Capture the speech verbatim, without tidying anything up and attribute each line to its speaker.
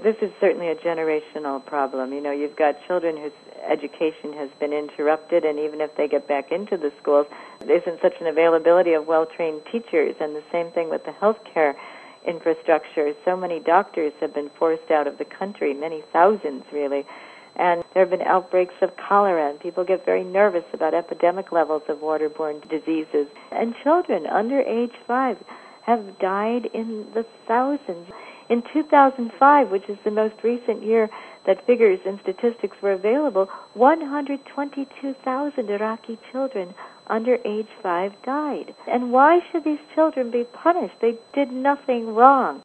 Speaker 1: This is certainly a generational problem. You know, you've got children whose education has been interrupted, and even if they get back into the schools, there isn't such an availability of well-trained teachers, and the same thing with the healthcare infrastructure. So many doctors have been forced out of the country, many thousands really, and there have been outbreaks of cholera, and people get very nervous about epidemic levels of waterborne diseases. And children under age five have died in the thousands. In two thousand five, which is the most recent year that figures and statistics were available, one hundred twenty-two thousand Iraqi children under age five died. And why should these children be punished? They did nothing wrong.